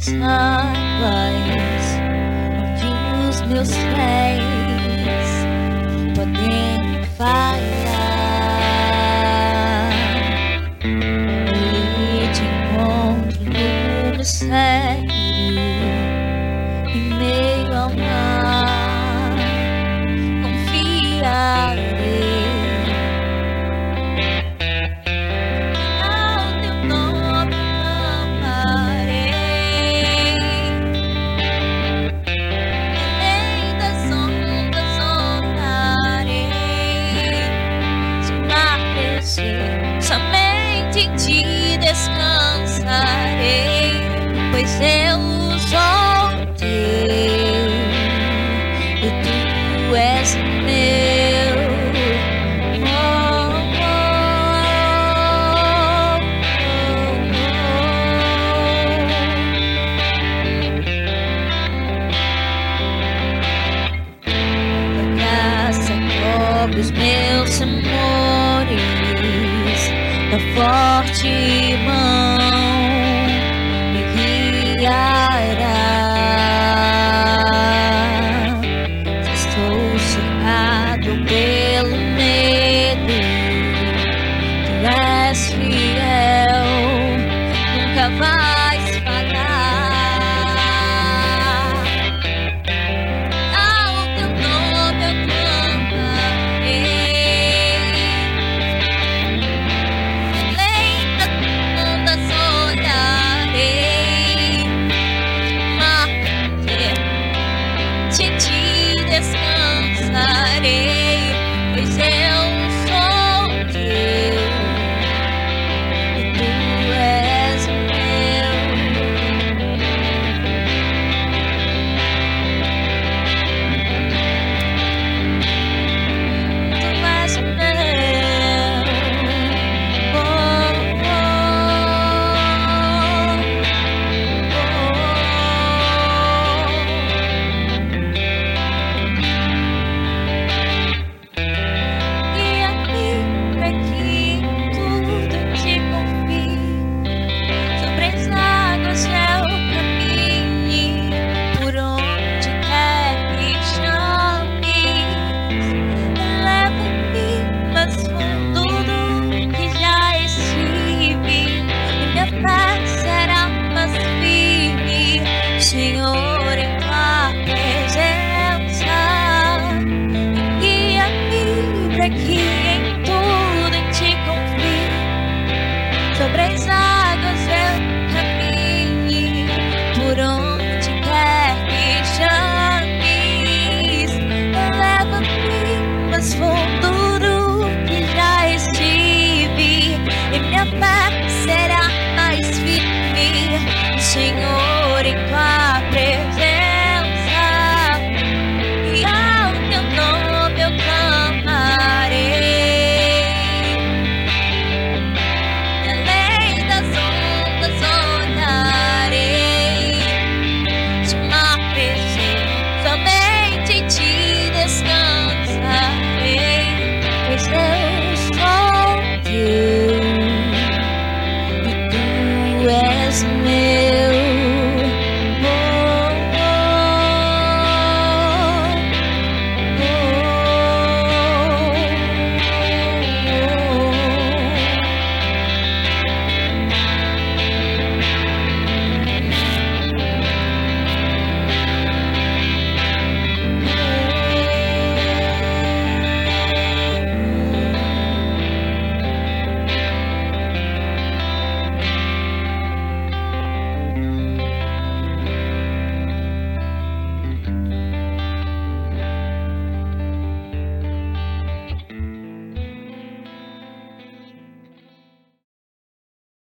águas onde os meus pés podem falhar. Ali te encontro no mistério, em meio ao mar, confiarei. Ao teu nome amarei, além das ondas orarei. Se o mar crescer, somente em ti descansarei, pois eu sou teu e tu és meu. Oh, oh, oh, oh. A graça cobre os meus temores, tua forte mão me guiará. Se estou cercado pelo medo, tu és fiel, nunca vais falhar. Ao teu nome eu clamarei, além das ondas olharei. Mar de ti descansarei, pois eu sou teu e tu és meu. Tu és meu. Oh, oh, guia-me pra que em tudo te confie, sobre as águas eu caminhe, por onde quer que chames. Leva-me mais fundo do que já estive, e minha fé será mais firme, Senhor, em tua presença. Guia-me pra que em tudo em ti confie, sobre as águas eu caminhe, por onde quer que chames. Leva-me mais fundo do que já estive, e minha fé será mais firme, Senhor, em tua presença. E ao teu nome eu clamarei, além das ondas olharei. Se o mar crescer, somente em ti descansarei, pois eu sou teu e tu és meu.